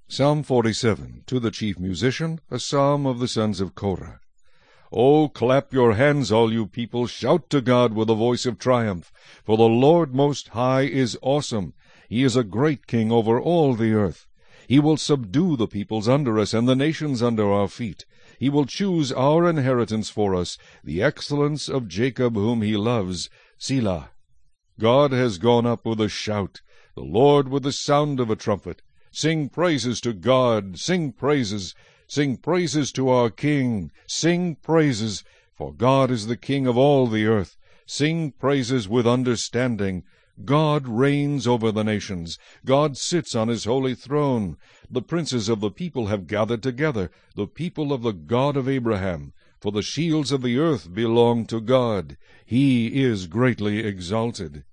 Psalm 47, to the chief musician, a psalm of the sons of Korah. O clap your hands, all you people, shout to God with a voice of triumph. For the Lord Most High is awesome. He is a great king over all the earth. He will subdue the peoples under us and the nations under our feet. He will choose our inheritance for us, the excellence of Jacob whom he loves. Selah. God has gone up with a shout, the Lord with the sound of a trumpet. Sing praises to God, sing praises to our King, sing praises, for God is the King of all the earth. Sing praises with understanding. God reigns over the nations. God sits on his holy throne. The princes of the people have gathered together, the people of the God of Abraham. For the shields of the earth belong to God. He is greatly exalted.